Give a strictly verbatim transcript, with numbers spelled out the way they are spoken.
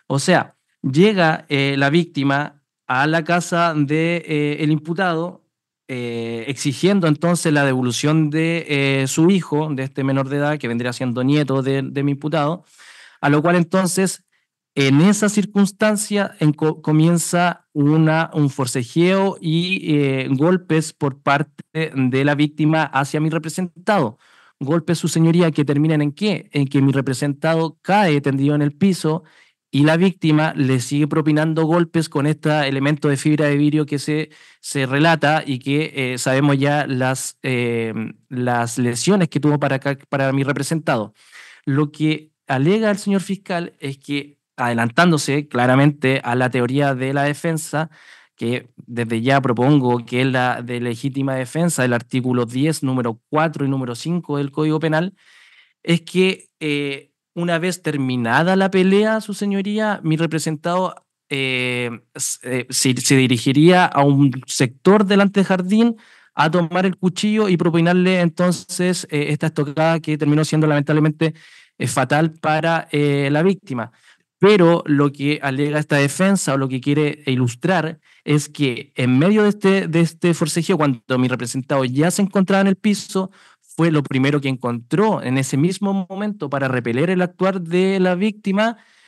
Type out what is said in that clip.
O sea, llega eh, la víctima a la casa del de, eh, el imputado, eh, exigiendo entonces la devolución de eh, su hijo, de este menor de edad, que vendría siendo nieto de, de mi imputado, a lo cual entonces, en esa circunstancia, en co comienza una, un forcejeo y eh, golpes por parte de la víctima hacia mi representado. Golpes, su señoría, que terminan en qué? En que mi representado cae tendido en el piso y la víctima le sigue propinando golpes con este elemento de fibra de vidrio que se, se relata y que eh, sabemos ya las, eh, las lesiones que tuvo para, acá, para mi representado. Lo que alega el señor fiscal es que, adelantándose claramente a la teoría de la defensa, que desde ya propongo que es la de legítima defensa del artículo diez, número cuatro y número cinco del Código Penal, es que eh, una vez terminada la pelea, su señoría, mi representado eh, se, se, se dirigiría a un sector delante del jardín a tomar el cuchillo y propinarle entonces eh, esta estocada que terminó siendo lamentablemente eh, fatal para eh, la víctima. Pero lo que alega esta defensa o lo que quiere ilustrar es que en medio de este, de este forcejeo, cuando mi representado ya se encontraba en el piso, fue lo primero que encontró en ese mismo momento para repeler el actuar de la víctima